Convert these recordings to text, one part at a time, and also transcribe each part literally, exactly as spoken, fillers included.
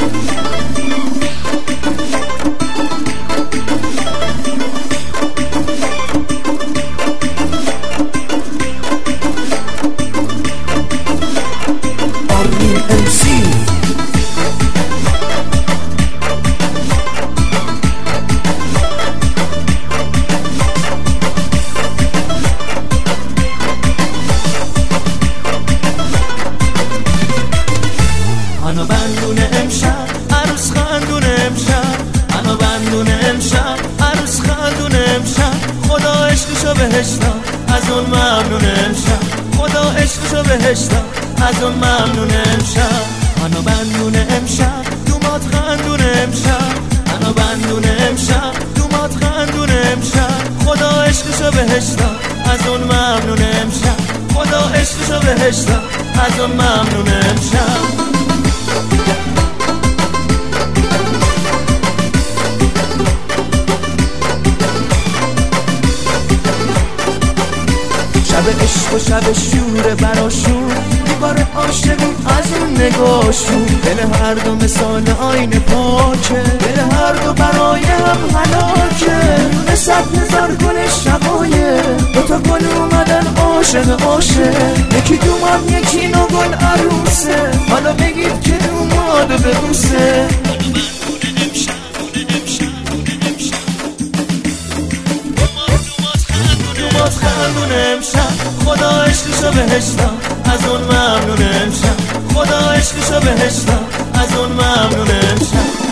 انا بندون امشب عروس خندون امشب انا بندون امشب عروس خندون امشب خدا عشقشو بهشتا از اون ممنون امشب خدا عشقشو بهشتا از اون ممنون امشب انا بندون امشب دومات خندون امشب انا بندون امشب دومات خندون امشب خدا عشقشو بهشتا از اون ممنون امشب خدا عشقشو بهشتا از اون ممنون امشب شب عشق و شب شور براشون دیوار عاشقی از اون نگاهشون دل هر دو مثال آینه پاکه دل هر دو برای هم هلاکه دونه صد هزار گل شقایه دوتا گل اومدن عاشق عاشق یکی دومم یکی نو گل عروسه حالا بگید که دومادو ببوسه خندون امشب خدا عشقشو بهشتا از اون ممنون امشب خدا عشقشو بهشتا از اون ممنون امشب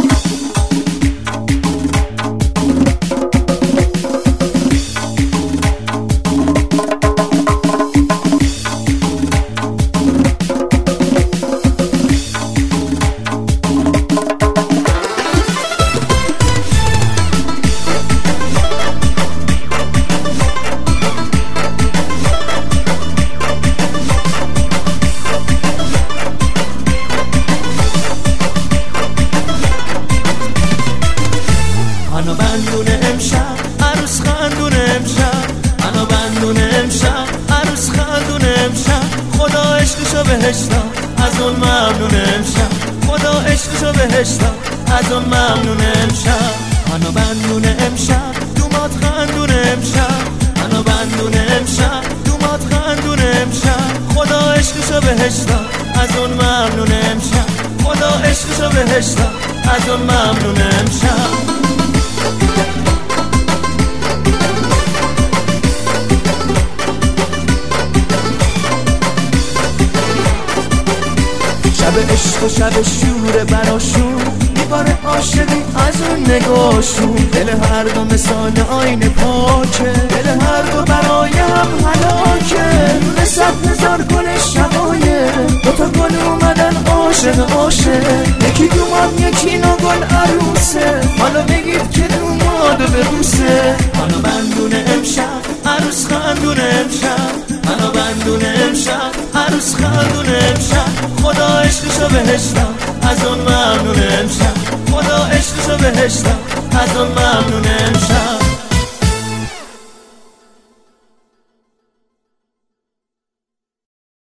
انا بندون امشب عروس خندون امشب انا بندون امشب عروس خندون امشب خدا عشقشو بهشتا از اون ممنون امشب خدا عشقشو بهشتا از اون ممنون امشب انا بندون امشب دومات خندون امشب انا بندون امشب دومات خندون امشب خدا عشقشو بهشتا از اون ممنون امشب خدا عشقشو بهشتا از اون ممنون امشب شب عشق و شب شور براشون دیوار عاشقی از اون نگاهشون دل هر دو مثال آینه پاکه دل هر دو برای هم هلاکه دونه صد هزار گل شقایه دوتا گل اومدن عاشق عاشق یکی دومم یکی نو گل عروسه حالا بگید که دومادو ببوسه انا بندون امشب عروس خندون امشب انا بندون امشب عروس خندون امشب خدا عشقشو بهشتا از اون ممنون امشب خدا عشقشو بهشتا از اون ممنون امشب